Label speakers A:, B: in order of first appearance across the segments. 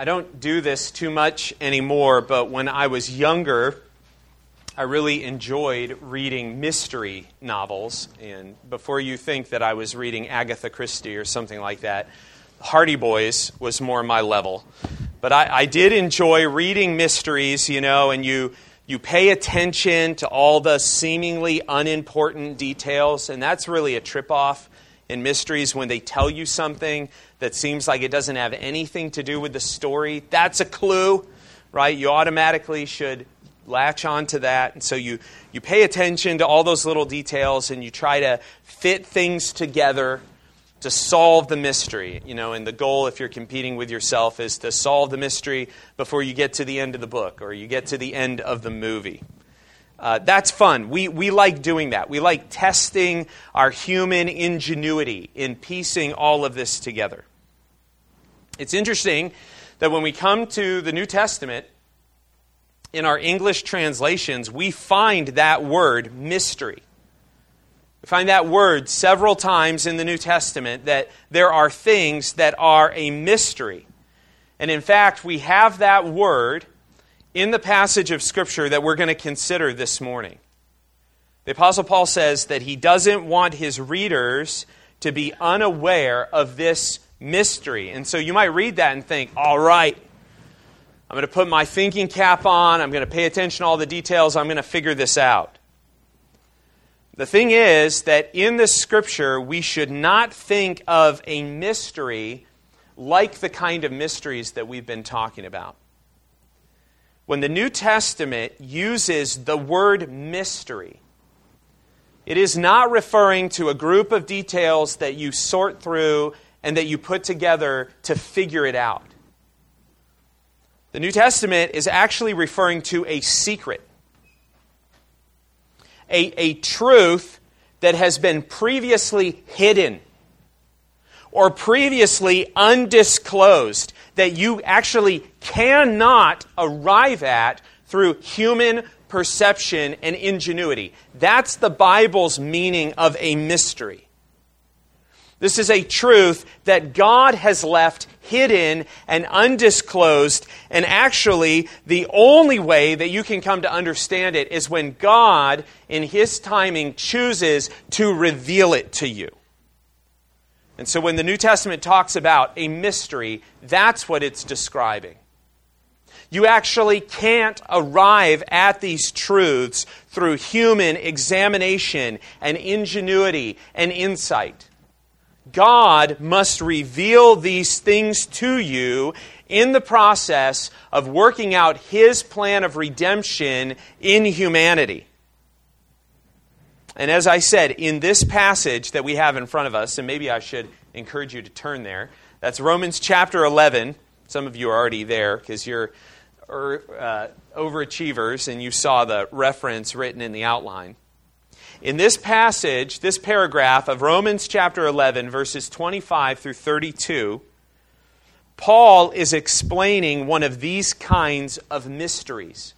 A: I don't do this too much anymore, but when I was younger, I really enjoyed reading mystery novels. And before you think that I was reading Agatha Christie or something like that, Hardy Boys was more my level. But I did enjoy reading mysteries, and you pay attention to all the seemingly unimportant details, and that's really a trip-off in mysteries when they tell you something that seems like it doesn't have anything to do with the story. That's a clue, right? You automatically should latch on to that. And so you pay attention to all those little details and you try to fit things together to solve the mystery. And the goal, if you're competing with yourself, is to solve the mystery before you get to the end of the book or you get to the end of the movie. That's fun. We like doing that. We like testing our human ingenuity in piecing all of this together. It's interesting that when we come to the New Testament, in our English translations, we find that word mystery. We find that word several times in the New Testament, that there are things that are a mystery. And in fact, we have that word in the passage of Scripture that we're going to consider this morning. The Apostle Paul says that he doesn't want his readers to be unaware of this mystery. And so you might read that and think, all right, I'm going to put my thinking cap on, I'm going to pay attention to all the details, I'm going to figure this out. The thing is that in this Scripture, we should not think of a mystery like the kind of mysteries that we've been talking about. When the New Testament uses the word mystery, it is not referring to a group of details that you sort through and that you put together to figure it out. The New Testament is actually referring to a secret, a truth that has been previously hidden or previously undisclosed, that you actually cannot arrive at through human perception and ingenuity. That's the Bible's meaning of a mystery. This is a truth that God has left hidden and undisclosed, and actually the only way that you can come to understand it is when God, in His timing, chooses to reveal it to you. And so when the New Testament talks about a mystery, that's what it's describing. You actually can't arrive at these truths through human examination and ingenuity and insight. God must reveal these things to you in the process of working out His plan of redemption in humanity. And as I said, in this passage that we have in front of us, and maybe I should encourage you to turn there, that's Romans chapter 11. Some of you are already there because you're overachievers and you saw the reference written in the outline. In this passage, this paragraph of Romans chapter 11, verses 25 through 32, Paul is explaining one of these kinds of mysteries.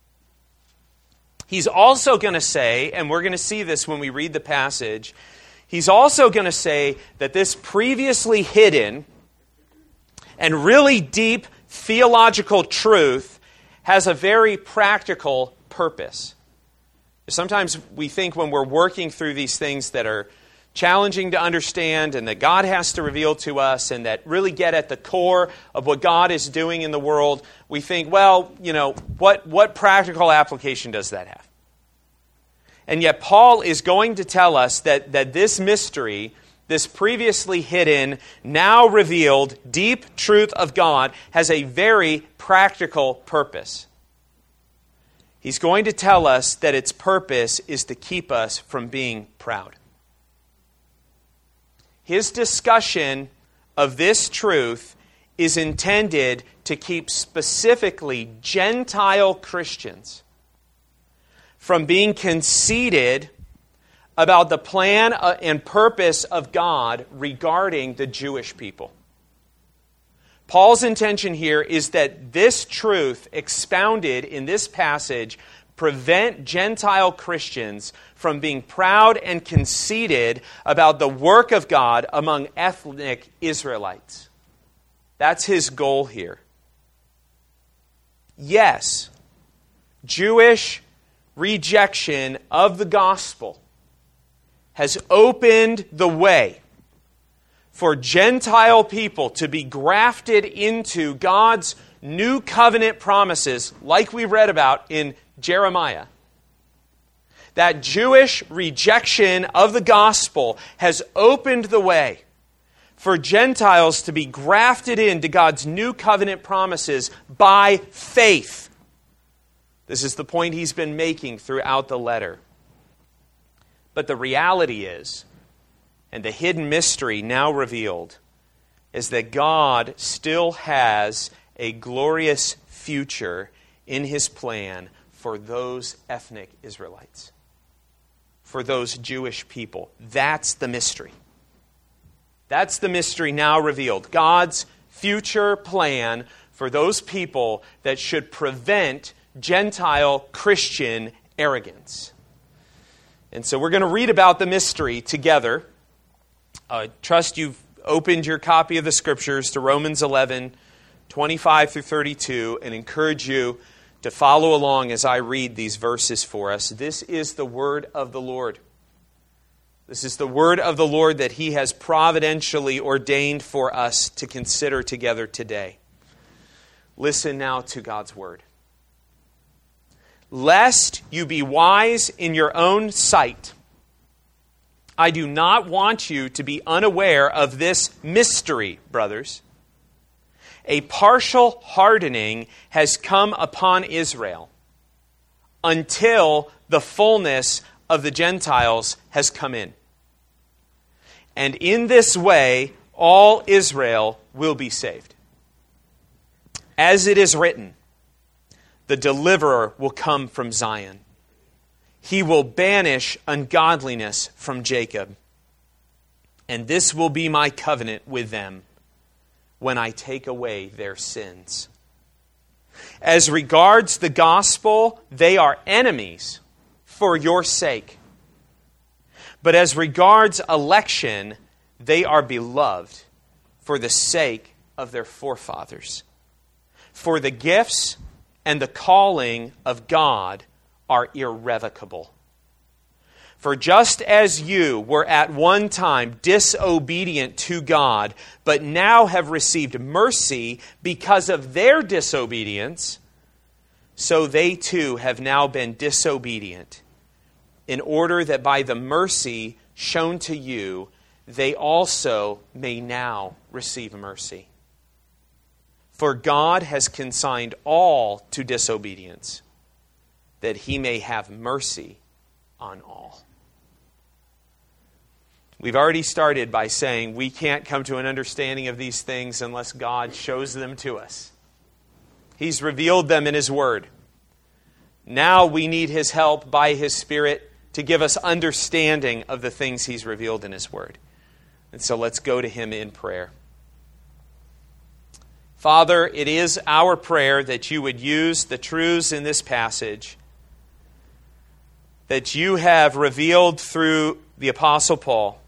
A: He's also going to say, and we're going to see this when we read the passage, he's also going to say that this previously hidden and really deep theological truth has a very practical purpose. Sometimes we think when we're working through these things that are challenging to understand and that God has to reveal to us and that really get at the core of what God is doing in the world, we think, well, what practical application does that have? And yet Paul is going to tell us that this mystery, this previously hidden, now revealed, deep truth of God has a very practical purpose. He's going to tell us that its purpose is to keep us from being proud. His discussion of this truth is intended to keep specifically Gentile Christians from being conceited about the plan and purpose of God regarding the Jewish people. Paul's intention here is that this truth expounded in this passage prevent Gentile Christians from being proud and conceited about the work of God among ethnic Israelites. That's his goal here. Yes, Jewish rejection of the gospel has opened the way for Gentile people to be grafted into God's new covenant promises, like we read about in Jeremiah. That Jewish rejection of the gospel has opened the way for Gentiles to be grafted into God's new covenant promises by faith. This is the point he's been making throughout the letter. But the reality is, and the hidden mystery now revealed, is that God still has a glorious future in His plan for those ethnic Israelites, for those Jewish people. That's the mystery. That's the mystery now revealed. God's future plan for those people that should prevent Gentile Christian arrogance. And so we're going to read about the mystery together. Trust you've opened your copy of the Scriptures to Romans 11, 25 through 32, and encourage you to follow along as I read these verses for us. This is the word of the Lord. This is the word of the Lord that He has providentially ordained for us to consider together today. Listen now to God's word. Lest you be wise in your own sight, I do not want you to be unaware of this mystery, brothers. A partial hardening has come upon Israel until the fullness of the Gentiles has come in. And in this way, all Israel will be saved. As it is written, the deliverer will come from Zion. He will banish ungodliness from Jacob. And this will be my covenant with them when I take away their sins. As regards the gospel, they are enemies for your sake. But as regards election, they are beloved for the sake of their forefathers. For the gifts and the calling of God are irrevocable. For just as you were at one time disobedient to God, but now have received mercy because of their disobedience, so they too have now been disobedient, in order that by the mercy shown to you, they also may now receive mercy. For God has consigned all to disobedience, that He may have mercy on all. We've already started by saying we can't come to an understanding of these things unless God shows them to us. He's revealed them in His Word. Now we need His help by His Spirit to give us understanding of the things He's revealed in His Word. And so let's go to Him in prayer. Father, it is our prayer that You would use the truths in this passage that You have revealed through the Apostle Paul,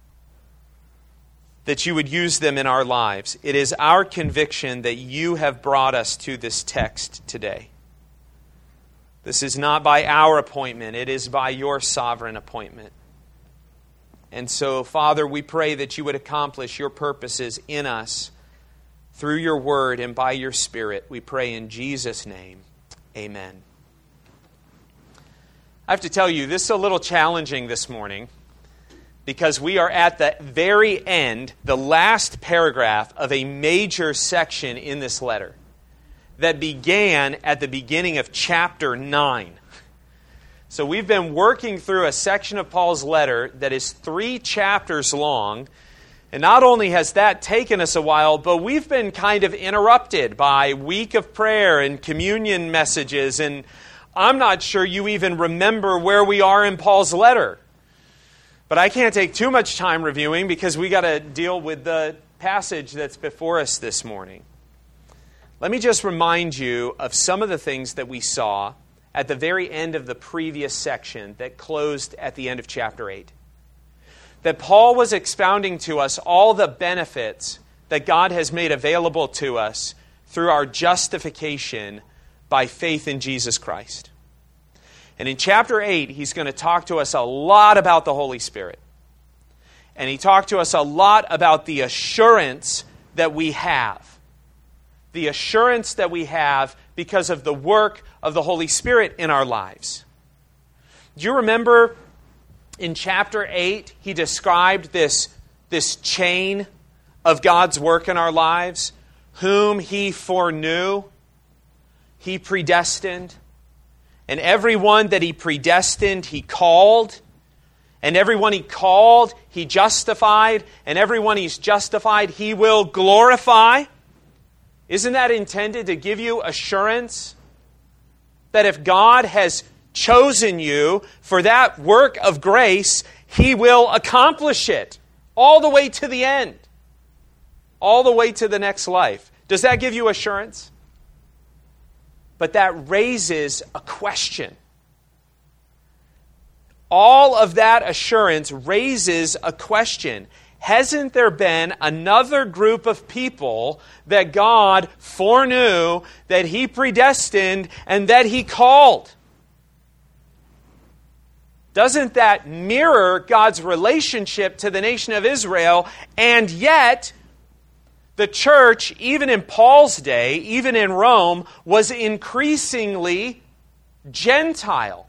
A: that You would use them in our lives. It is our conviction that You have brought us to this text today. This is not by our appointment. It is by Your sovereign appointment. And so, Father, we pray that You would accomplish Your purposes in us through Your Word and by Your Spirit. We pray in Jesus' name. Amen. I have to tell you, this is a little challenging this morning because we are at the very end, the last paragraph of a major section in this letter that began at the beginning of chapter 9. So we've been working through a section of Paul's letter that is 3 chapters long. And not only has that taken us a while, but we've been kind of interrupted by week of prayer and communion messages. And I'm not sure you even remember where we are in Paul's letter. But I can't take too much time reviewing because we got to deal with the passage that's before us this morning. Let me just remind you of some of the things that we saw at the very end of the previous section that closed at the end of chapter 8. That Paul was expounding to us all the benefits that God has made available to us through our justification by faith in Jesus Christ. And in chapter 8, he's going to talk to us a lot about the Holy Spirit. And he talked to us a lot about the assurance that we have. The assurance that we have because of the work of the Holy Spirit in our lives. Do you remember in chapter 8, he described this chain of God's work in our lives? Whom he foreknew, he predestined. And everyone that he predestined, he called. And everyone he called, he justified. And everyone he's justified, he will glorify. Isn't that intended to give you assurance that if God has chosen you for that work of grace, he will accomplish it all the way to the end, all the way to the next life? Does that give you assurance? But that raises a question. All of that assurance raises a question. Hasn't there been another group of people that God foreknew, that he predestined, and that he called? Doesn't that mirror God's relationship to the nation of Israel? And yet, the church, even in Paul's day, even in Rome, was increasingly Gentile.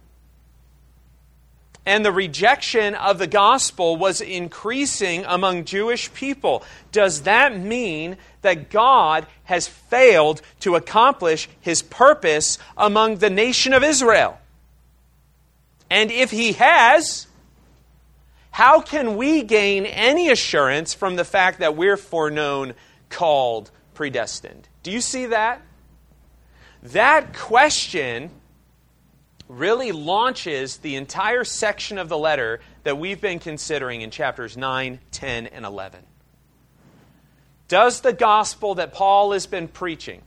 A: And the rejection of the gospel was increasing among Jewish people. Does that mean that God has failed to accomplish his purpose among the nation of Israel? And if he has, how can we gain any assurance from the fact that we're foreknown, called, predestined? Do you see that? That question really launches the entire section of the letter that we've been considering in chapters 9, 10, and 11. Does the gospel that Paul has been preaching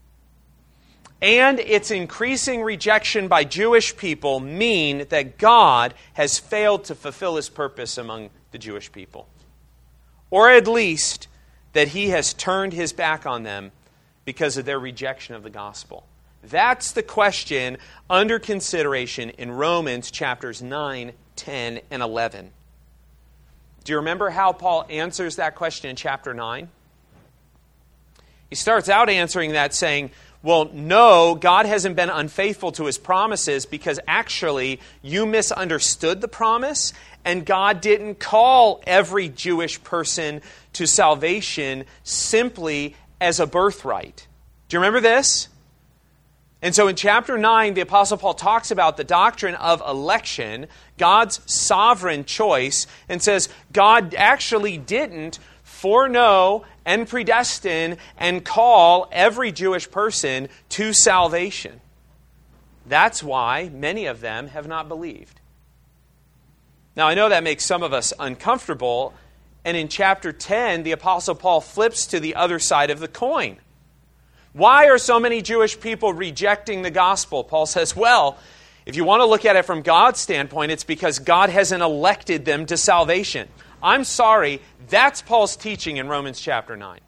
A: and its increasing rejection by Jewish people mean that God has failed to fulfill his purpose among the Jewish people? Or at least that he has turned his back on them because of their rejection of the gospel? That's the question under consideration in Romans chapters 9, 10, and 11. Do you remember how Paul answers that question in chapter 9? He starts out answering that saying, well, no, God hasn't been unfaithful to his promises because actually you misunderstood the promise and God didn't call every Jewish person to salvation simply as a birthright. Do you remember this? And so in chapter 9, the Apostle Paul talks about the doctrine of election, God's sovereign choice, and says God actually didn't foreknow and predestine and call every Jewish person to salvation. That's why many of them have not believed. Now, I know that makes some of us uncomfortable, and in chapter 10, the Apostle Paul flips to the other side of the coin. Why are so many Jewish people rejecting the gospel? Paul says, well, if you want to look at it from God's standpoint, it's because God hasn't elected them to salvation. I'm sorry, that's Paul's teaching in Romans chapter 9.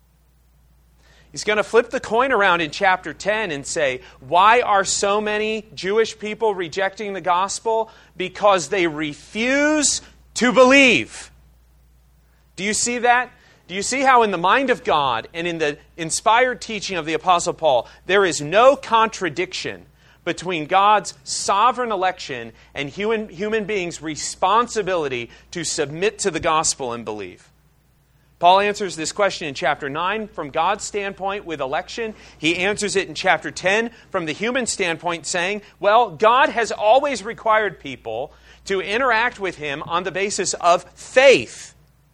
A: He's going to flip the coin around in chapter 10 and say, why are so many Jewish people rejecting the gospel? Because they refuse to believe. Do you see that? Do you see how in the mind of God and in the inspired teaching of the Apostle Paul, there is no contradiction between God's sovereign election and human beings' responsibility to submit to the gospel and believe? Paul answers this question in chapter 9 from God's standpoint with election. He answers it in chapter 10 from the human standpoint, saying, well, God has always required people to interact with him on the basis of faith.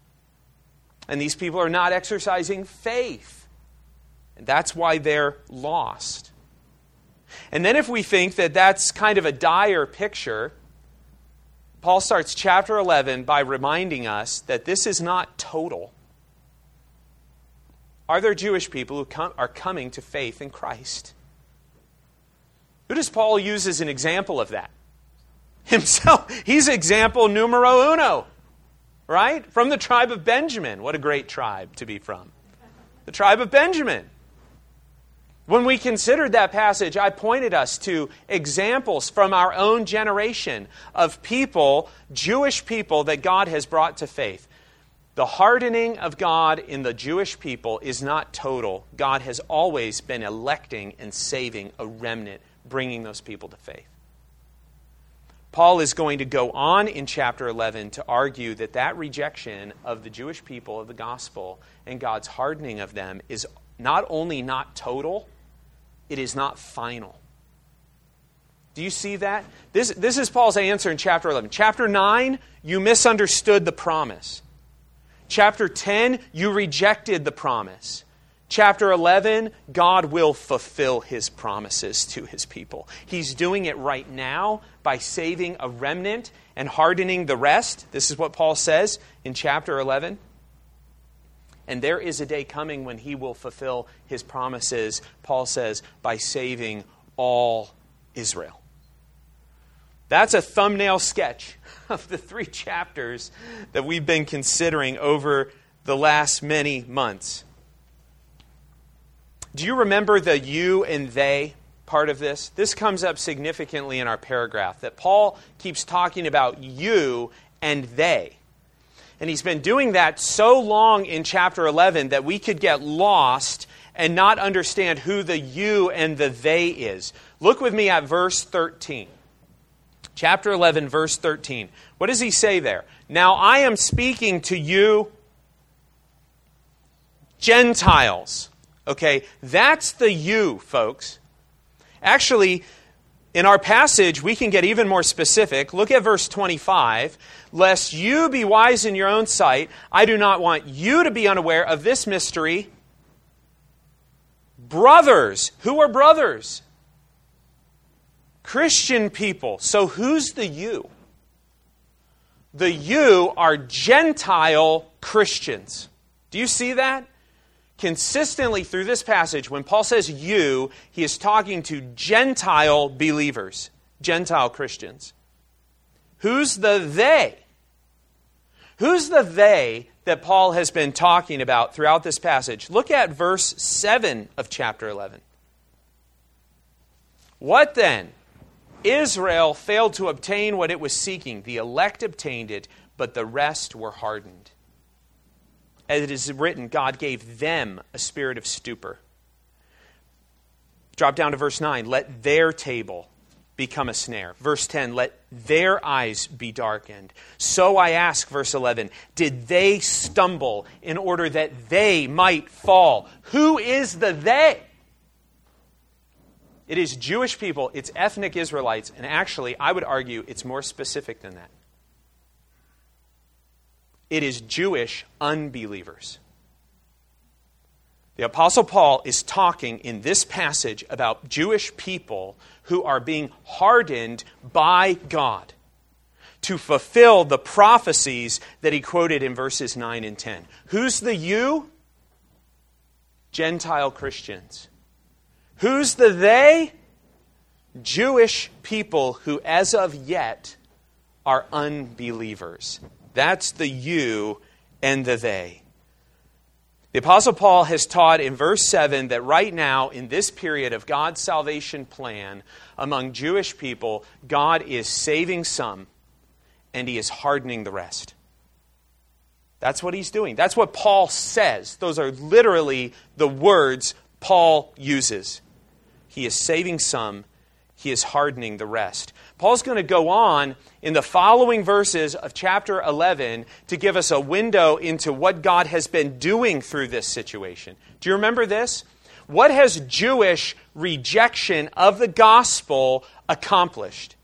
A: And these people are not exercising faith. And that's why they're lost. And then if we think that that's kind of a dire picture, Paul starts chapter 11 by reminding us that this is not total. Are there Jewish people who are coming to faith in Christ? Who does Paul use as an example of that? Himself. He's example numero uno. Right? From the tribe of Benjamin. What a great tribe to be from. The tribe of Benjamin. When we considered that passage, I pointed us to examples from our own generation of people, Jewish people, that God has brought to faith. The hardening of God in the Jewish people is not total. God has always been electing and saving a remnant, bringing those people to faith. Paul is going to go on in chapter 11 to argue that that rejection of the Jewish people of the gospel and God's hardening of them is not only not total, it is not final. Do you see that? This is Paul's answer in chapter 11. Chapter 9, you misunderstood the promise. Chapter 10, you rejected the promise. Chapter 11, God will fulfill His promises to His people. He's doing it right now by saving a remnant and hardening the rest. This is what Paul says in chapter 11. And there is a day coming when He will fulfill His promises, Paul says, by saving all Israel. That's a thumbnail sketch of the 3 chapters that we've been considering over the last many months. Do you remember the you and they part of this? This comes up significantly in our paragraph, that Paul keeps talking about you and they. And he's been doing that so long in chapter 11 that we could get lost and not understand who the you and the they is. Look with me at verse 13. Chapter 11, verse 13. What does he say there? Now I am speaking to you Gentiles. Okay, that's the you, folks. Actually, in our passage, we can get even more specific. Look at verse 25. Lest you be wise in your own sight, I do not want you to be unaware of this mystery. Brothers. Who are brothers? Christian people. So who's the you? The you are Gentile Christians. Do you see that? Consistently through this passage, when Paul says you, he is talking to Gentile believers, Gentile Christians. Who's the they? Who's the they that Paul has been talking about throughout this passage? Look at verse 7 of chapter 11. What then? Israel failed to obtain what it was seeking. The elect obtained it, but the rest were hardened. As it is written, God gave them a spirit of stupor. Drop down to verse 9. Let their table become a snare. Verse 10, let their eyes be darkened. So I ask, verse 11, did they stumble in order that they might fall? Who is the they? It is Jewish people, it's ethnic Israelites, and actually, I would argue it's more specific than that. It is Jewish unbelievers. The Apostle Paul is talking in this passage about Jewish people who are being hardened by God to fulfill the prophecies that he quoted in verses 9 and 10. Who's the you? Gentile Christians. Who's the they? Jewish people who as of yet are unbelievers. That's the you and the they. The Apostle Paul has taught in verse 7 that right now, in this period of God's salvation plan among Jewish people, God is saving some and He is hardening the rest. That's what He's doing. That's what Paul says. Those are literally the words Paul uses. He is saving some, He is hardening the rest. Paul's going to go on in the following verses of chapter 11 to give us a window into what God has been doing through this situation. Do you remember this? What has Jewish rejection of the gospel accomplished?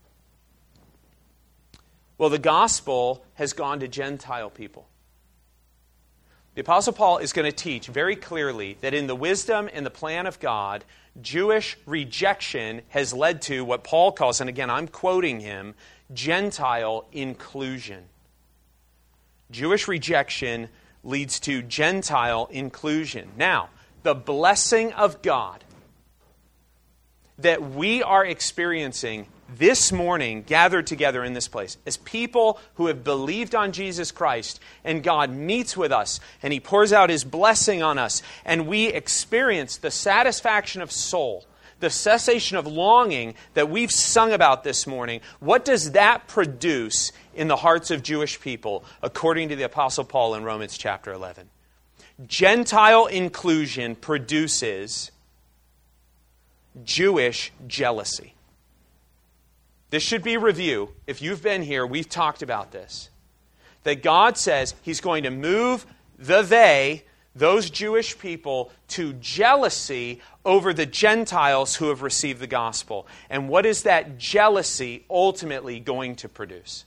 A: Well, the gospel has gone to Gentile people. The Apostle Paul is going to teach very clearly that in the wisdom and the plan of God, Jewish rejection has led to what Paul calls, and again, I'm quoting him, Gentile inclusion. Jewish rejection leads to Gentile inclusion. Now, the blessing of God that we are experiencing this morning gathered together in this place as people who have believed on Jesus Christ, and God meets with us and He pours out His blessing on us, and we experience the satisfaction of soul, the cessation of longing that we've sung about this morning. What does that produce in the hearts of Jewish people, according to the Apostle Paul in Romans chapter 11? Gentile inclusion produces Jewish jealousy. This should be review. If you've been here, we've talked about this. That God says He's going to move those Jewish people, to jealousy over the Gentiles who have received the gospel. And what is that jealousy ultimately going to produce?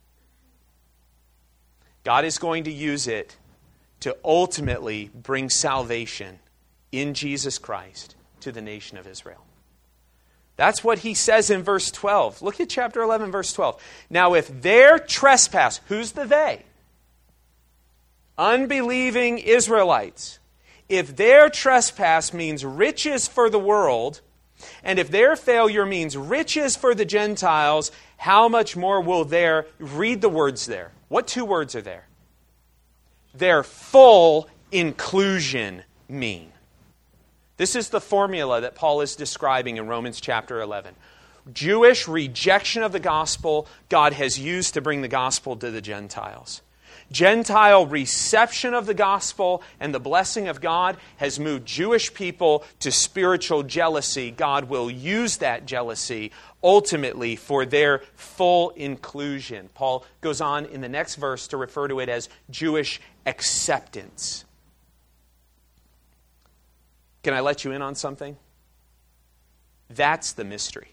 A: God is going to use it to ultimately bring salvation in Jesus Christ to the nation of Israel. That's what He says in verse 12. Look at chapter 11, verse 12. Now, if their trespass, who's the they? Unbelieving Israelites. If their trespass means riches for the world, and if their failure means riches for the Gentiles, how much more will read the words there. What two words are there? Their full inclusion mean. This is the formula that Paul is describing in Romans chapter 11. Jewish rejection of the gospel, God has used to bring the gospel to the Gentiles. Gentile reception of the gospel and the blessing of God has moved Jewish people to spiritual jealousy. God will use that jealousy ultimately for their full inclusion. Paul goes on in the next verse to refer to it as Jewish acceptance. Can I let you in on something? That's the mystery.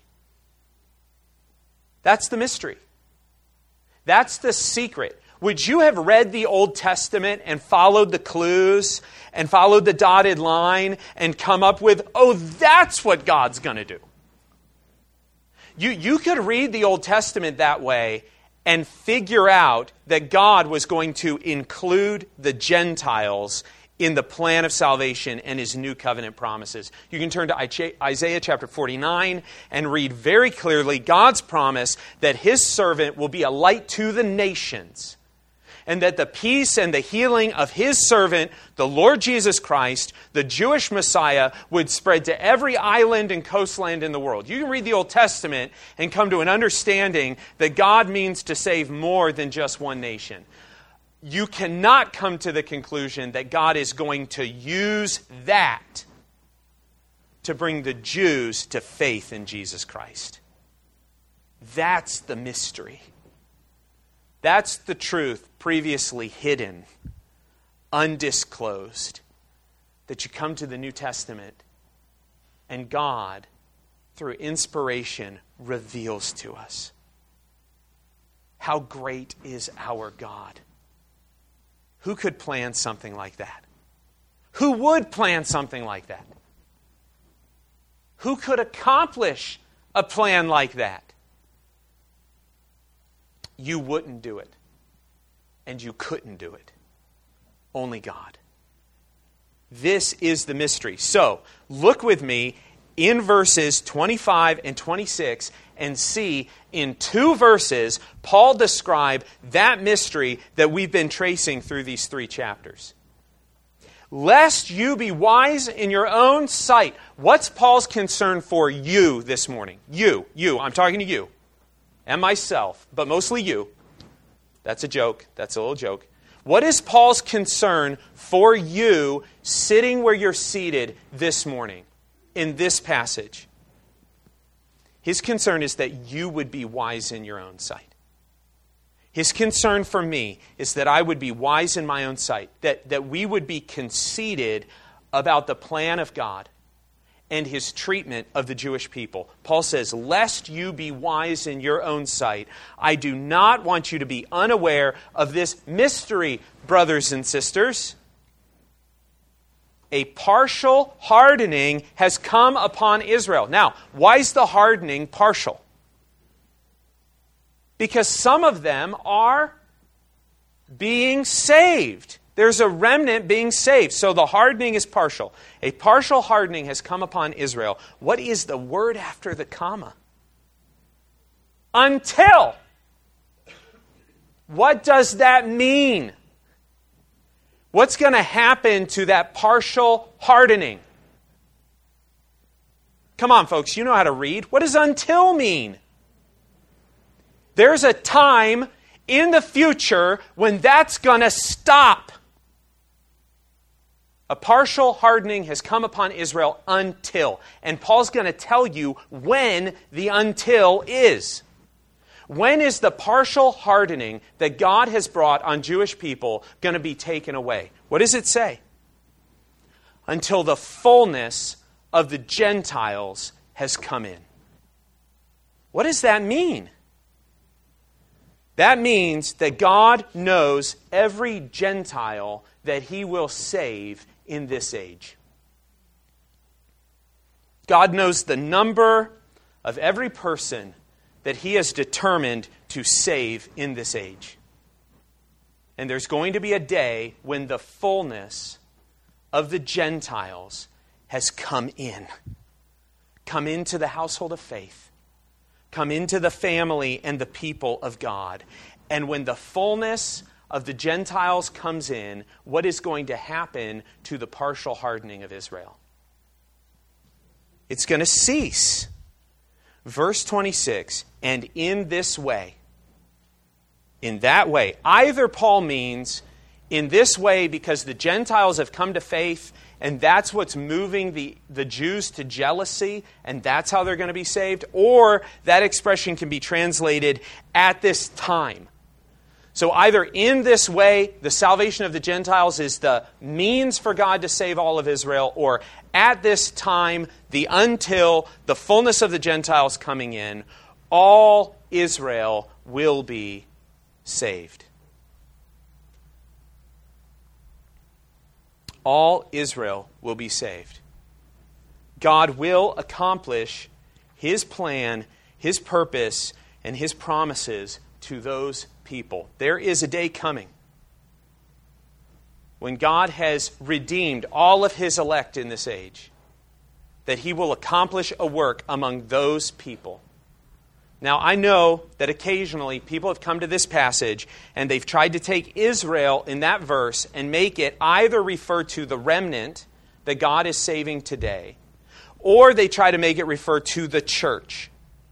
A: That's the mystery. That's the secret. Would you have read the Old Testament and followed the clues and followed the dotted line and come up with, oh, that's what God's going to do? You could read the Old Testament that way and figure out that God was going to include the Gentiles in the plan of salvation and His new covenant promises. You can turn to Isaiah chapter 49 and read very clearly God's promise that His servant will be a light to the nations, and that the peace and the healing of His servant, the Lord Jesus Christ, the Jewish Messiah, would spread to every island and coastland in the world. You can read the Old Testament and come to an understanding that God means to save more than just one nation. You cannot come to the conclusion that God is going to use that to bring the Jews to faith in Jesus Christ. That's the mystery. That's the truth previously hidden, undisclosed, that you come to the New Testament and God, through inspiration, reveals to us. How great is our God? Who could plan something like that? Who would plan something like that? Who could accomplish a plan like that? You wouldn't do it. And you couldn't do it. Only God. This is the mystery. So, look with me in verses 25 and 26 and see in 2 verses Paul describe that mystery that we've been tracing through these 3 chapters. Lest you be wise in your own sight. What's Paul's concern for you this morning? You. I'm talking to you. And myself, but mostly you. That's a joke. That's a little joke. What is Paul's concern for you sitting where you're seated this morning in this passage? His concern is that you would be wise in your own sight. His concern for me is that I would be wise in my own sight, that we would be conceited about the plan of God and His treatment of the Jewish people. Paul says, lest you be wise in your own sight, I do not want you to be unaware of this mystery, brothers and sisters. A partial hardening has come upon Israel. Now, why is the hardening partial? Because some of them are being saved. There's a remnant being saved. So the hardening is partial. A partial hardening has come upon Israel. What is the word after the comma? Until. What does that mean? What's going to happen to that partial hardening? Come on, folks, you know how to read. What does until mean? There's a time in the future when that's going to stop. A partial hardening has come upon Israel until. And Paul's going to tell you when the until is. When is the partial hardening that God has brought on Jewish people going to be taken away? What does it say? Until the fullness of the Gentiles has come in. What does that mean? That means that God knows every Gentile that He will save in this age. God knows the number of every person that He has determined to save in this age. And there's going to be a day when the fullness of the Gentiles has come in. Come into the household of faith. Come into the family and the people of God. And when the fullness of the Gentiles comes in, what is going to happen to the partial hardening of Israel? It's going to cease. Verse 26, and in this way, in that way, either Paul means in this way because the Gentiles have come to faith and that's what's moving the Jews to jealousy and that's how they're going to be saved, or that expression can be translated at this time. So either in this way, the salvation of the Gentiles is the means for God to save all of Israel, or at this time, until the fullness of the Gentiles coming in, all Israel will be saved. All Israel will be saved. God will accomplish His plan, His purpose, and His promises to those people. There is a day coming when God has redeemed all of His elect in this age, that He will accomplish a work among those people. Now, I know that occasionally people have come to this passage and they've tried to take Israel in that verse and make it either refer to the remnant that God is saving today, or they try to make it refer to the church.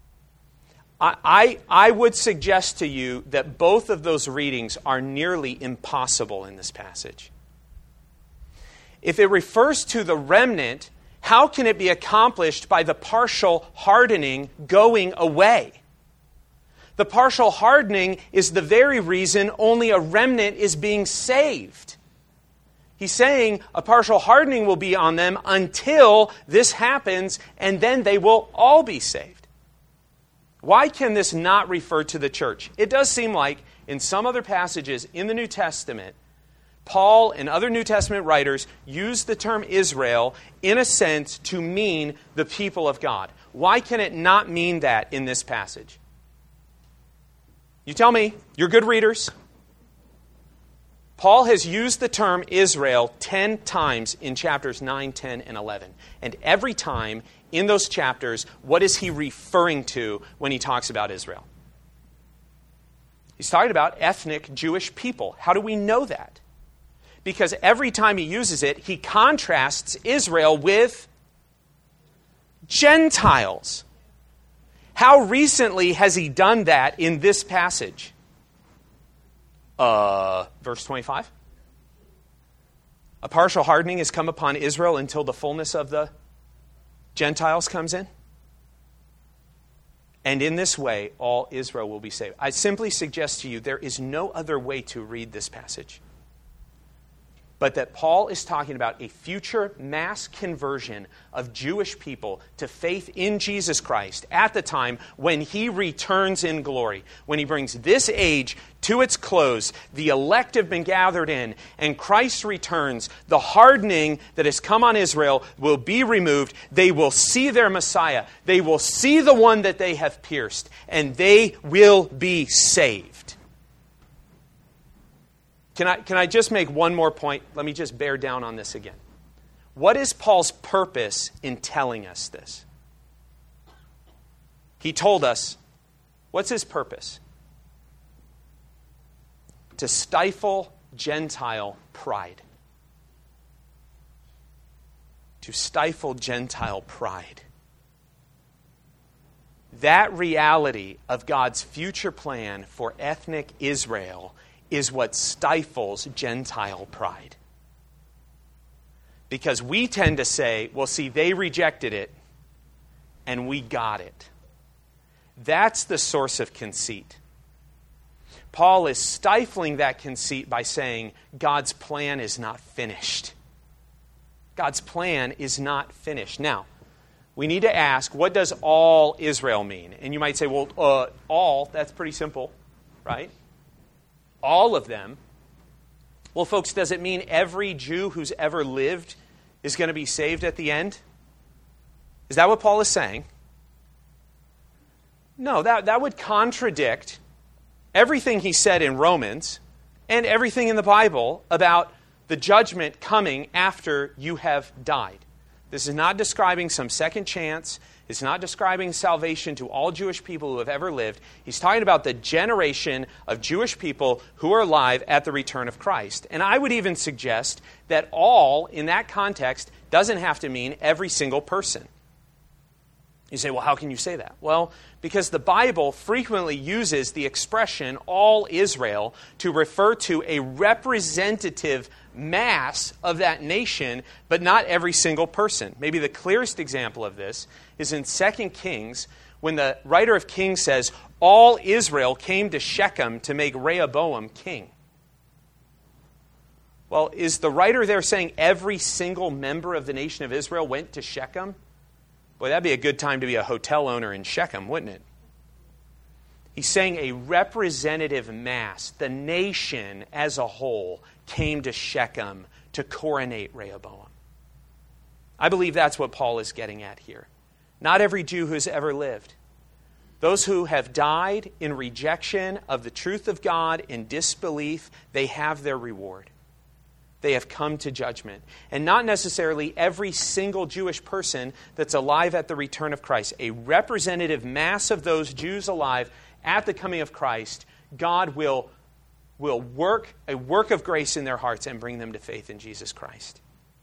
A: I would suggest to you that both of those readings are nearly impossible in this passage. If it refers to the remnant, how can it be accomplished by the partial hardening going away? The partial hardening is the very reason only a remnant is being saved. He's saying a partial hardening will be on them until this happens, and then they will all be saved. Why can this not refer to the church? It does seem like in some other passages in the New Testament, Paul and other New Testament writers use the term Israel in a sense to mean the people of God. Why can it not mean that in this passage? You tell me. You're good readers. Paul has used the term Israel 10 times in chapters 9, 10, and 11. And every time in those chapters, what is he referring to when he talks about Israel? He's talking about ethnic Jewish people. How do we know that? Because every time he uses it, he contrasts Israel with Gentiles. How recently has he done that in this passage? Verse 25. A partial hardening has come upon Israel until the fullness of the Gentiles comes in. And in this way, all Israel will be saved. I simply suggest to you there is no other way to read this passage, but that Paul is talking about a future mass conversion of Jewish people to faith in Jesus Christ at the time when He returns in glory, when He brings this age to its close, the elect have been gathered in, and Christ returns. The hardening that has come on Israel will be removed. They will see their Messiah. They will see the one that they have pierced, and they will be saved. Can I just make one more point? Let me just bear down on this again. What is Paul's purpose in telling us this? He told us What's his purpose? To stifle Gentile pride. To stifle Gentile pride. That reality of God's future plan for ethnic Israel is what stifles Gentile pride. Because we tend to say, well, see, they rejected it, and we got it. That's the source of conceit. Paul is stifling that conceit by saying God's plan is not finished. God's plan is not finished. Now, we need to ask, what does all Israel mean? And you might say, well, all, that's pretty simple, right? All of them. Well, folks, does it mean every Jew who's ever lived is going to be saved at the end? Is that what Paul is saying? No, that would contradict everything he said in Romans and everything in the Bible about the judgment coming after you have died. This is not describing some second chance. It's not describing salvation to all Jewish people who have ever lived. He's talking about the generation of Jewish people who are alive at the return of Christ. And I would even suggest that all, in that context, doesn't have to mean every single person. You say, well, how can you say that? Well, because the Bible frequently uses the expression all Israel to refer to a representative mass of that nation, but not every single person. Maybe the clearest example of this is in 2 Kings, when the writer of Kings says, all Israel came to Shechem to make Rehoboam king. Well, is the writer there saying every single member of the nation of Israel went to Shechem? Boy, that'd be a good time to be a hotel owner in Shechem, wouldn't it? He's saying a representative mass, the nation as a whole, came to Shechem to coronate Rehoboam. I believe that's what Paul is getting at here. Not every Jew who's ever lived. Those who have died in rejection of the truth of God, in disbelief, they have their reward. They have come to judgment. And not necessarily every single Jewish person that's alive at the return of Christ. A representative mass of those Jews alive at the coming of Christ, God will work a work of grace in their hearts and bring them to faith in Jesus Christ.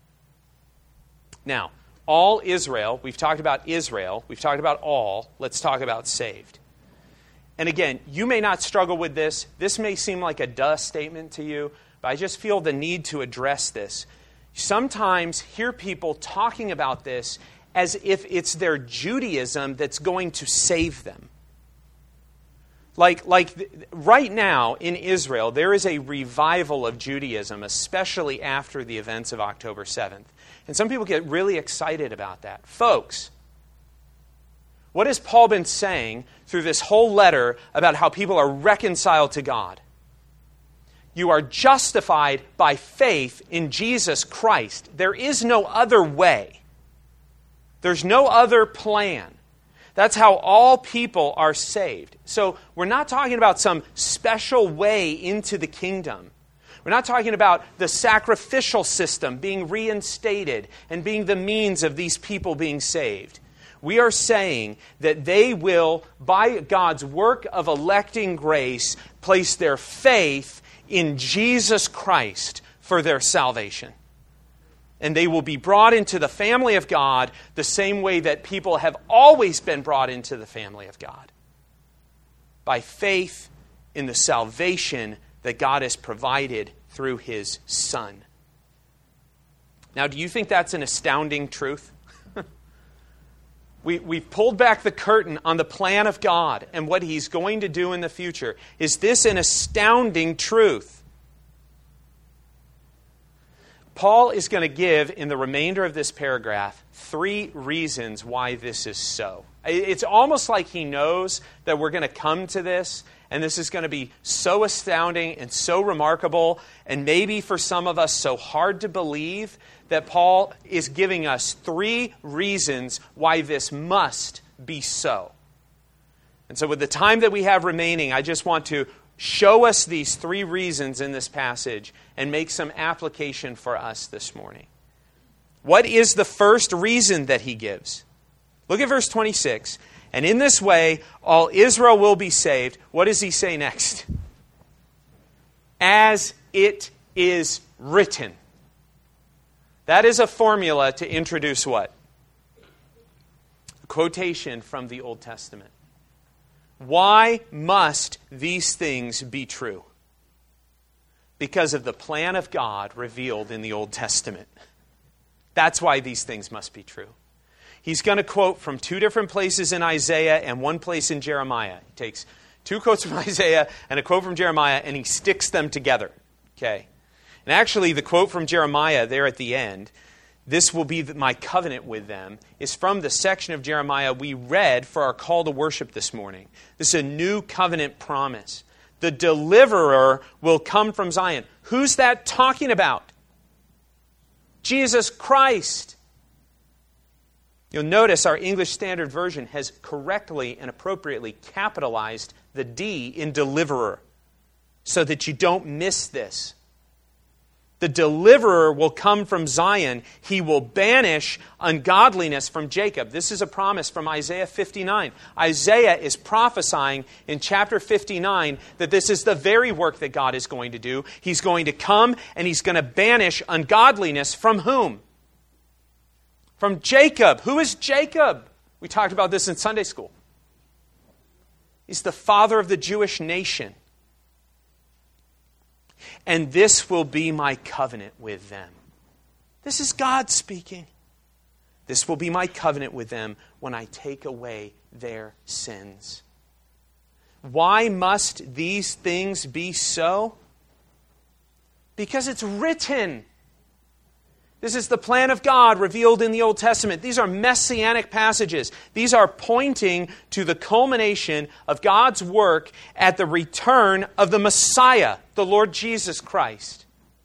A: Now, all Israel, we've talked about Israel, we've talked about all, let's talk about saved. And again, you may not struggle with this. This may seem like a duh statement to you, but I just feel the need to address this. Sometimes hear people talking about this as if it's their Judaism that's going to save them. Like right now in Israel, there is a revival of Judaism, especially after the events of October 7th. And some people get really excited about that. Folks, what has Paul been saying through this whole letter about how people are reconciled to God? You are justified by faith in Jesus Christ. There is no other way. There's no other plan. That's how all people are saved. So we're not talking about some special way into the kingdom. We're not talking about the sacrificial system being reinstated and being the means of these people being saved. We are saying that they will, by God's work of electing grace, place their faith in Jesus Christ for their salvation. And they will be brought into the family of God the same way that people have always been brought into the family of God. By faith in the salvation that God has provided through His Son. Now, do you think that's an astounding truth? We've pulled back the curtain on the plan of God and what He's going to do in the future. Is this an astounding truth? Paul is going to give, in the remainder of this paragraph, 3 reasons why this is so. It's almost like he knows that we're going to come to this, and this is going to be so astounding and so remarkable, and maybe for some of us so hard to believe, that Paul is giving us 3 reasons why this must be so. And so with the time that we have remaining, I just want to show us these 3 reasons in this passage and make some application for us this morning. What is the first reason that he gives? Look at verse 26. And in this way, all Israel will be saved. What does he say next? As it is written. That is a formula to introduce what? A quotation from the Old Testament. Why must these things be true? Because of the plan of God revealed in the Old Testament. That's why these things must be true. He's going to quote from two different places in Isaiah and one place in Jeremiah. He takes two quotes from Isaiah and a quote from Jeremiah, and he sticks them together. Okay. And actually, the quote from Jeremiah there at the end, this will be my covenant with them, is from the section of Jeremiah we read for our call to worship this morning. This is a new covenant promise. The deliverer will come from Zion. Who's that talking about? Jesus Christ. You'll notice our English Standard Version has correctly and appropriately capitalized the D in deliverer so that you don't miss this. The deliverer will come from Zion. He will banish ungodliness from Jacob. This is a promise from Isaiah 59. Isaiah is prophesying in chapter 59 that this is the very work that God is going to do. He's going to come and he's going to banish ungodliness from whom? From Jacob. Who is Jacob? We talked about this in Sunday school. He's the father of the Jewish nation. And this will be my covenant with them. This is God speaking. This will be my covenant with them when I take away their sins. Why must these things be so? Because it's written. This is the plan of God revealed in the Old Testament. These are messianic passages. These are pointing to the culmination of God's work at the return of the Messiah, the Lord Jesus Christ.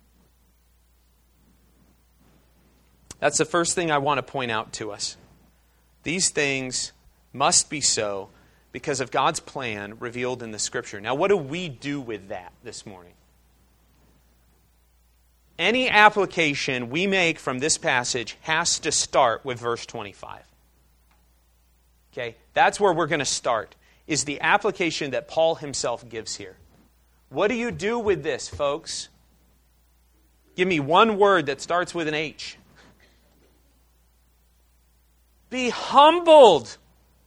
A: That's the first thing I want to point out to us. These things must be so because of God's plan revealed in the Scripture. Now, what do we do with that this morning? Any application we make from this passage has to start with verse 25. Okay? That's where we're going to start, is the application that Paul himself gives here. What do you do with this, folks? Give me one word that starts with an H. Be humbled.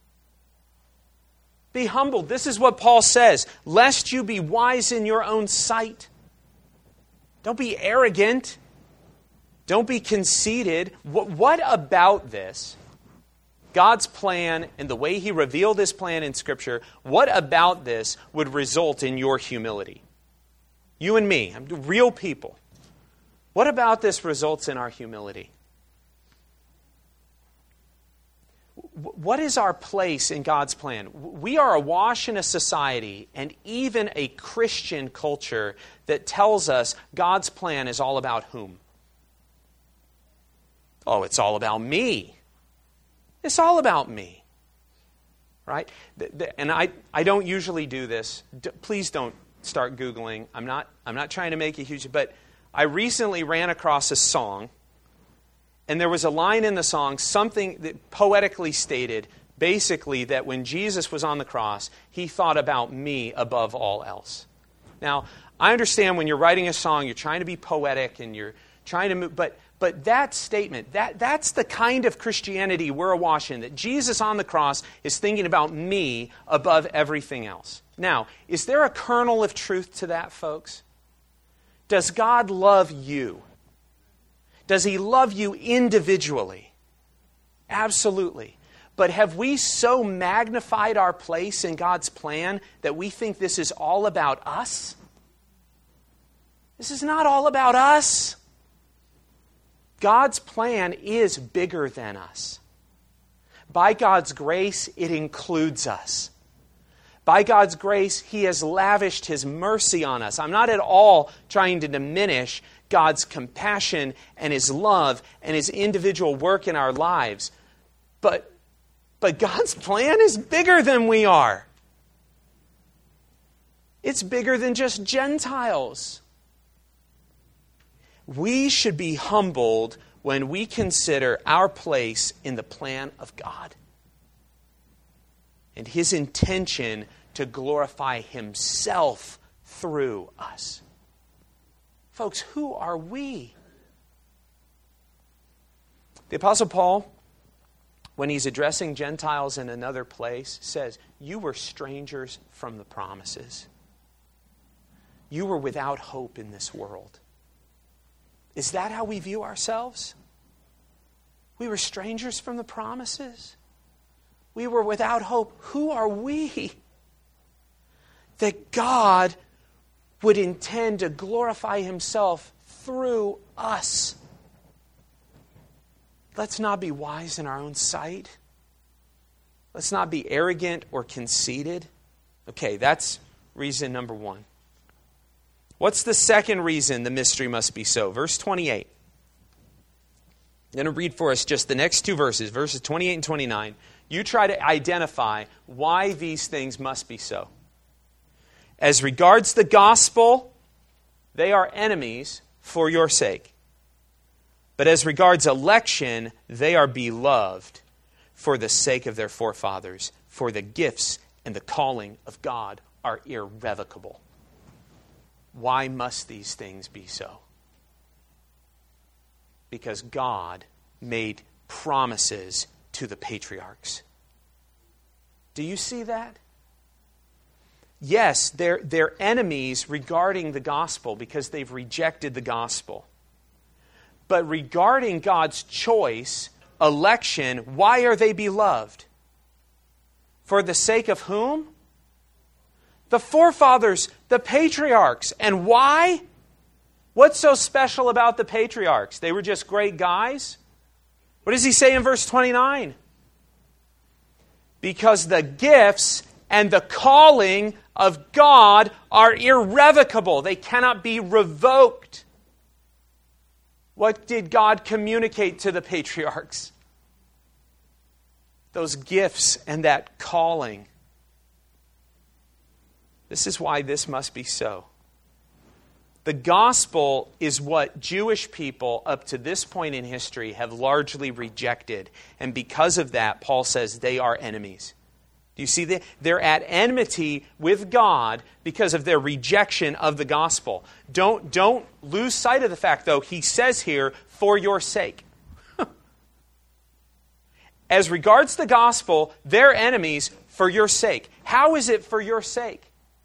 A: Be humbled. This is what Paul says. Lest you be wise in your own sight. Don't be arrogant. Don't be conceited. What about this? God's plan and the way He revealed His plan in Scripture, what about this would result in your humility? You and me, real people. What about this results in our humility? What is our place in God's plan? We are awash in a society and even a Christian culture that tells us God's plan is all about whom? Oh, it's all about me. It's all about me. Right? And I don't usually do this. Please don't start Googling. I'm not trying to make a huge... But I recently ran across a song, and there was a line in the song, something that poetically stated, basically, that when Jesus was on the cross, He thought about me above all else. Now, I understand when you're writing a song, you're trying to be poetic and you're trying to move, but that statement, that's the kind of Christianity we're awash in, that Jesus on the cross is thinking about me above everything else. Now, is there a kernel of truth to that, folks? Does God love you? Does He love you individually? Absolutely. But have we so magnified our place in God's plan that we think this is all about us? This is not all about us. God's plan is bigger than us. By God's grace, it includes us. By God's grace, He has lavished His mercy on us. I'm not at all trying to diminish God's compassion and His love and His individual work in our lives. But God's plan is bigger than we are. It's bigger than just Gentiles. We should be humbled when we consider our place in the plan of God. and His intention to glorify Himself through us. Folks, who are we? The Apostle Paul, when he's addressing Gentiles in another place, says, you were strangers from the promises. You were without hope in this world. Is that how we view ourselves? We were strangers from the promises. We were without hope. Who are we? That God would intend to glorify Himself through us. Let's not be wise in our own sight. Let's not be arrogant or conceited. Okay, that's reason number one. What's the second reason the mystery must be so? Verse 28. I'm going to read for us just the next two verses, verses 28 and 29. You try to identify why these things must be so. As regards the gospel, they are enemies for your sake. But as regards election, they are beloved for the sake of their forefathers. For the gifts and the calling of God are irrevocable. Why must these things be so? Because God made promises to the patriarchs. Do you see that? Yes, they're enemies regarding the gospel because they've rejected the gospel. But regarding God's choice, election, why are they beloved? For the sake of whom? The forefathers, the patriarchs. And why? What's so special about the patriarchs? They were just great guys? What does he say in verse 29? Because the gifts and the calling of God are irrevocable. They cannot be revoked. What did God communicate to the patriarchs? Those gifts and that calling. This is why this must be so. The gospel is what Jewish people up to this point in history have largely rejected. And because of that, Paul says they are enemies. Do you see that? They're at enmity with God because of their rejection of the gospel. Don't lose sight of the fact, though, he says here, for your sake. As regards the gospel, they're enemies for your sake. How is it for your sake?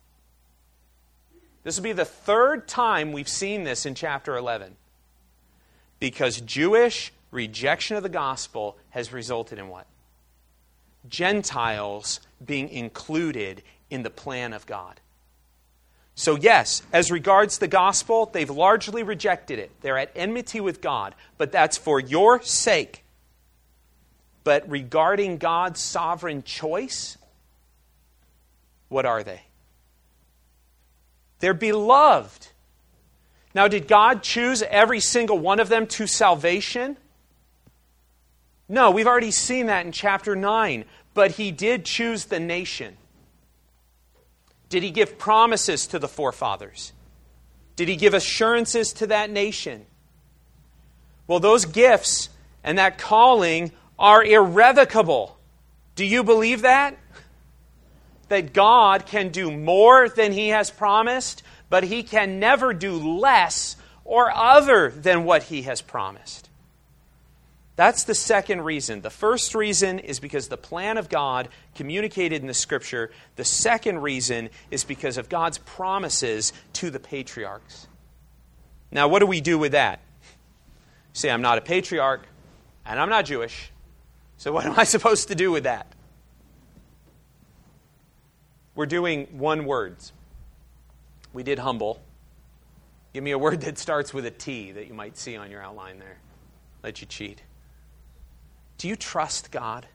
A: This will be the third time we've seen this in chapter 11. Because Jewish rejection of the gospel has resulted in what? Gentiles being included in the plan of God. So yes, as regards the gospel, they've largely rejected it. They're at enmity with God, but that's for your sake. But regarding God's sovereign choice, what are they? They're beloved. Now, did God choose every single one of them to salvation? No, we've already seen that in chapter 9. But He did choose the nation. Did He give promises to the forefathers? Did He give assurances to that nation? Well, those gifts and that calling are irrevocable. Do you believe that? That God can do more than He has promised, but He can never do less or other than what He has promised. That's the second reason. The first reason is because the plan of God communicated in the Scripture. The second reason is because of God's promises to the patriarchs. Now, what do we do with that? Say, I'm not a patriarch, and I'm not Jewish. So what am I supposed to do with that? We're doing one word. We did humble. Give me a word that starts with a T that you might see on your outline there. Let you cheat. Do you trust God?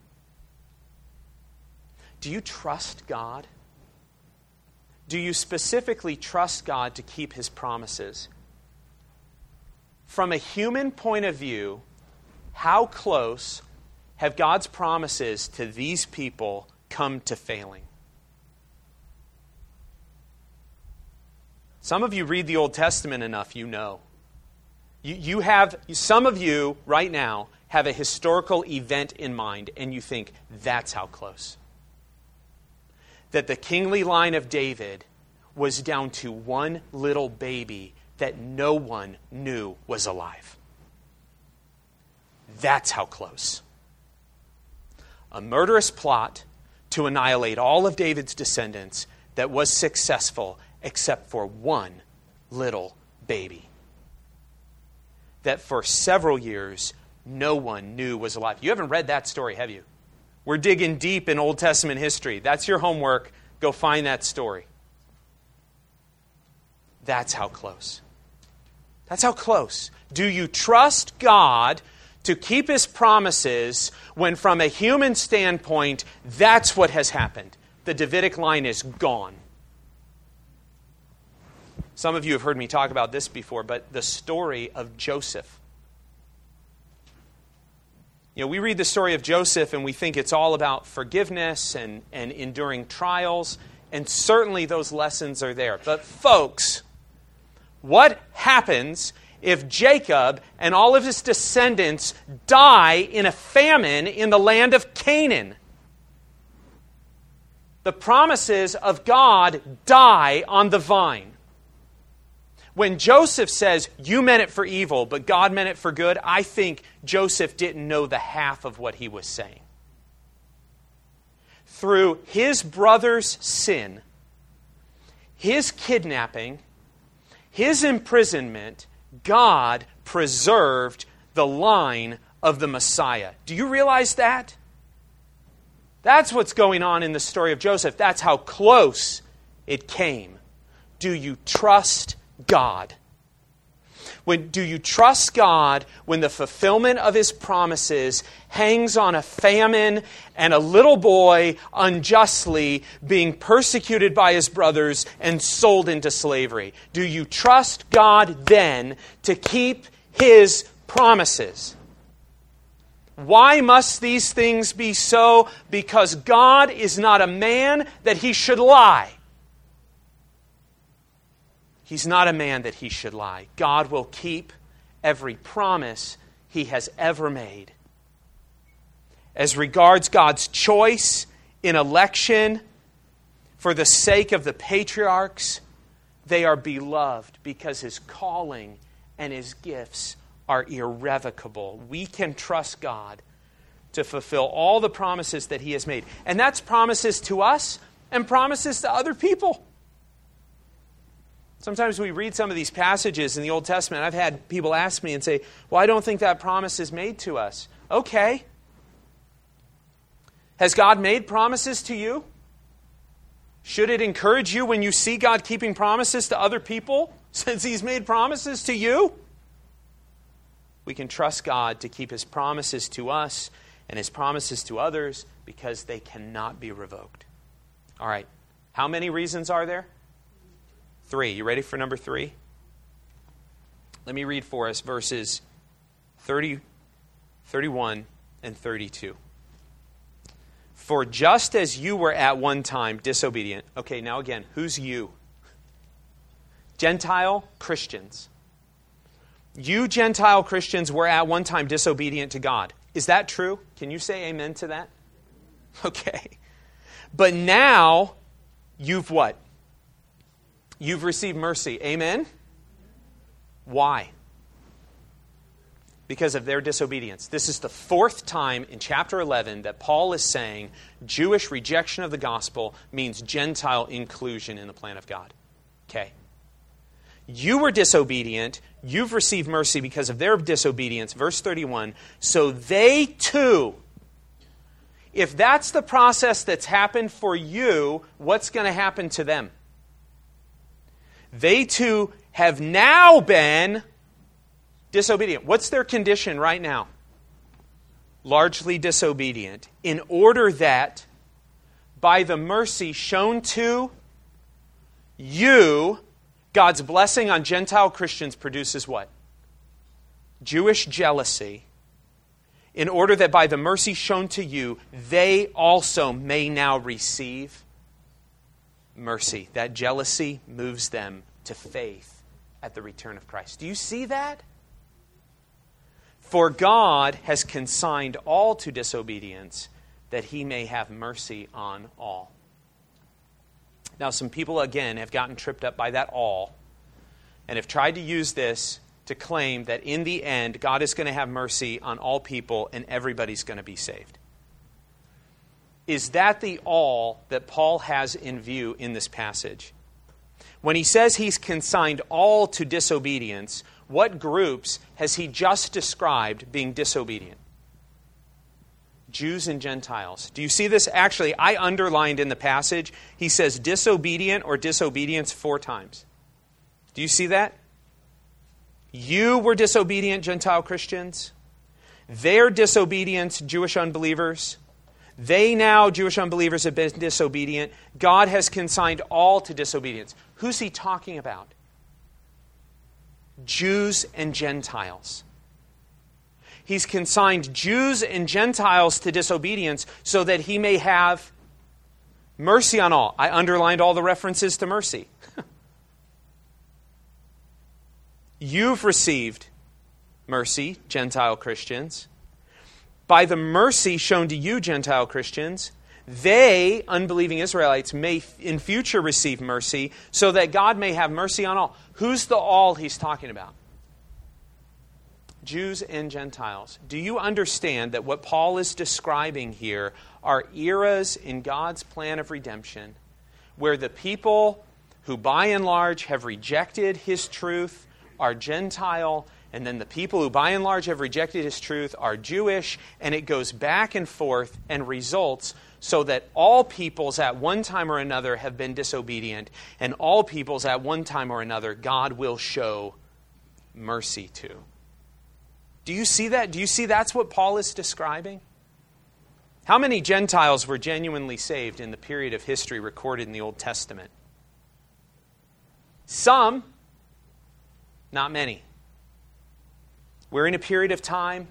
A: Do you trust God? Do you specifically trust God to keep His promises? From a human point of view, how close have God's promises to these people come to failing? Some of you read the Old Testament enough, you know. Some of you right now have a historical event in mind, and you think, that's how close. that the kingly line of David was down to one little baby that no one knew was alive. That's how close. A murderous plot to annihilate all of David's descendants that was successful except for one little baby that for several years no one knew was alive. You haven't read that story, have you? We're digging deep in Old Testament history. That's your homework. Go find that story. That's how close. That's how close. Do you trust God to keep His promises when from a human standpoint, that's what has happened? The Davidic line is gone. Some of you have heard me talk about this before, but the story of Joseph. You know, we read the story of Joseph and we think it's all about forgiveness and enduring trials, and certainly those lessons are there. But folks, what happens if Jacob and all of his descendants die in a famine in the land of Canaan? The promises of God die on the vine. When Joseph says, you meant it for evil, but God meant it for good, I think Joseph didn't know the half of what he was saying. Through his brother's sin, his kidnapping, his imprisonment, God preserved the line of the Messiah. Do you realize that? That's what's going on in the story of Joseph. That's how close it came. Do you trust God? Do you trust God when the fulfillment of His promises hangs on a famine and a little boy unjustly being persecuted by his brothers and sold into slavery? Do you trust God then to keep His promises? Why must these things be so? Because God is not a man that He should lie. He's not a man that He should lie. God will keep every promise He has ever made. As regards God's choice in election for the sake of the patriarchs, they are beloved because His calling and His gifts are irrevocable. We can trust God to fulfill all the promises that He has made. And that's promises to us and promises to other people. Sometimes we read some of these passages in the Old Testament. I've had people ask me and say, well, I don't think that promise is made to us. Okay. Has God made promises to you? Should it encourage you when you see God keeping promises to other people since He's made promises to you? We can trust God to keep His promises to us and His promises to others because they cannot be revoked. All right. How many reasons are there? 3. You ready for number 3? Let me read for us verses 30, 31, and 32. For just as you were at one time disobedient. Okay, now again, who's you? Gentile Christians. You Gentile Christians were at one time disobedient to God. Is that true? Can you say amen to that? Okay. But now, you've what? You've received mercy. Amen? Why? Because of their disobedience. This is the 4th time in chapter 11 that Paul is saying Jewish rejection of the gospel means Gentile inclusion in the plan of God. Okay. You were disobedient. You've received mercy because of their disobedience. Verse 31. So they too, if that's the process that's happened for you, what's going to happen to them? They too have now been disobedient. What's their condition right now? Largely disobedient. In order that by the mercy shown to you, God's blessing on Gentile Christians produces what? Jewish jealousy. In order that by the mercy shown to you, they also may now receive mercy. That jealousy moves them to faith at the return of Christ. Do you see that? For God has consigned all to disobedience that He may have mercy on all. Now, some people, again, have gotten tripped up by that all and have tried to use this to claim that in the end, God is going to have mercy on all people and everybody's going to be saved. Is that the all that Paul has in view in this passage? When he says he's consigned all to disobedience, what groups has he just described being disobedient? Jews and Gentiles. Do you see this? Actually, I underlined in the passage, he says disobedient or disobedience 4 times. Do you see that? You were disobedient, Gentile Christians. They're disobedient, Jewish unbelievers. They now, Jewish unbelievers, have been disobedient. God has consigned all to disobedience. Who's he talking about? Jews and Gentiles. He's consigned Jews and Gentiles to disobedience so that he may have mercy on all. I underlined all the references to mercy. You've received mercy, Gentile Christians. By the mercy shown to you, Gentile Christians, they, unbelieving Israelites, may in future receive mercy so that God may have mercy on all. Who's the all he's talking about? Jews and Gentiles. Do you understand that what Paul is describing here are eras in God's plan of redemption where the people who by and large have rejected his truth are Gentile, and then the people who by and large have rejected his truth are Jewish, and it goes back and forth and results so that all peoples at one time or another have been disobedient, and all peoples at one time or another God will show mercy to. Do you see that? Do you see that's what Paul is describing? How many Gentiles were genuinely saved in the period of history recorded in the Old Testament? Some, not many. We're in a period of time,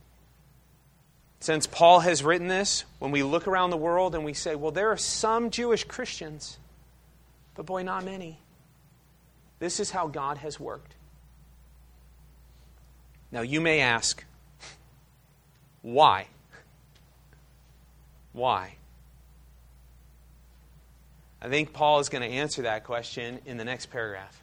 A: since Paul has written this, when we look around the world and we say, well, there are some Jewish Christians, but boy, not many. This is how God has worked. Now, you may ask, why? Why? I think Paul is going to answer that question in the next paragraph.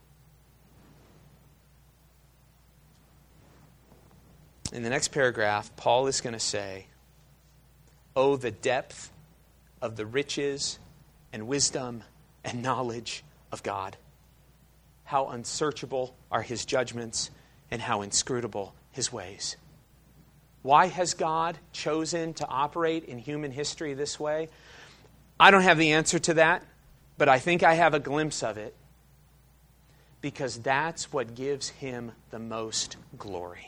A: In the next paragraph, Paul is going to say, "Oh, the depth of the riches and wisdom and knowledge of God. How unsearchable are his judgments and how inscrutable his ways." Why has God chosen to operate in human history this way? I don't have the answer to that, but I think I have a glimpse of it because that's what gives him the most glory.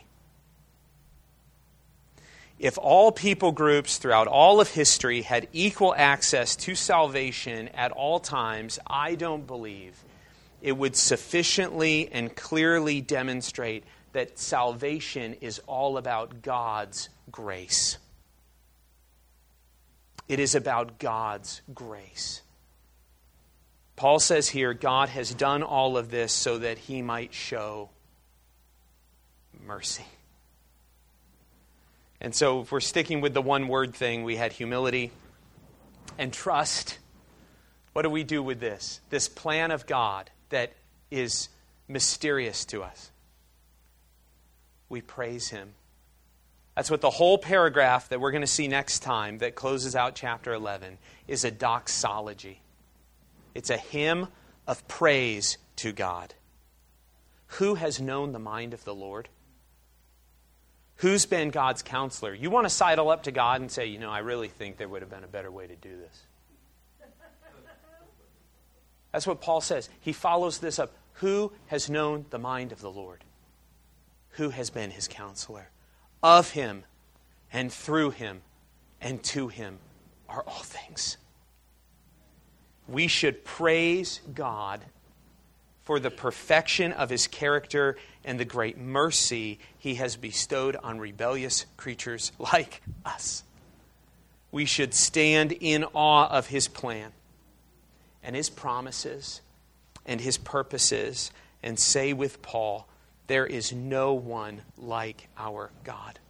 A: If all people groups throughout all of history had equal access to salvation at all times, I don't believe it would sufficiently and clearly demonstrate that salvation is all about God's grace. It is about God's grace. Paul says here, God has done all of this so that he might show mercy. And so if we're sticking with the one word thing, we had humility and trust. What do we do with this? This plan of God that is mysterious to us. We praise him. That's what the whole paragraph that we're going to see next time that closes out chapter 11 is a doxology. It's a hymn of praise to God. Who has known the mind of the Lord? Who's been God's counselor? You want to sidle up to God and say, I really think there would have been a better way to do this. That's what Paul says. He follows this up. Who has known the mind of the Lord? Who has been his counselor? Of him and through him and to him are all things. We should praise God for the perfection of his character and the great mercy he has bestowed on rebellious creatures like us. We should stand in awe of his plan and his promises and his purposes and say with Paul, there is no one like our God.